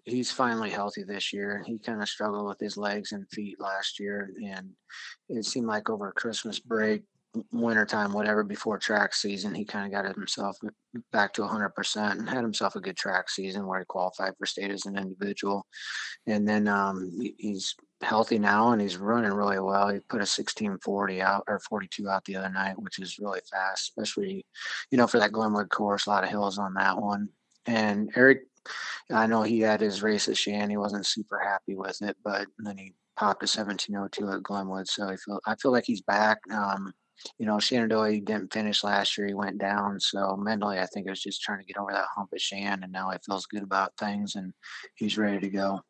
he's finally healthy this year. He kind of struggled with his legs and feet last year, and it seemed like over Christmas break, wintertime, whatever, before track season, he kind of got himself back to 100% and had himself a good track season where he qualified for state as an individual. And then he's healthy now and he's running really well. He put a 16:40 out or 42 out the other night, which is really fast, especially, for that Glenwood course, a lot of hills on that one. And Eric, I know he had his race at Shan. He wasn't super happy with it, but then he popped a 17:02 at Glenwood. So I feel like he's back. Shenandoah, he didn't finish last year. He went down. So mentally, I think it was just trying to get over that hump at Shan. And now he feels good about things and he's ready to go.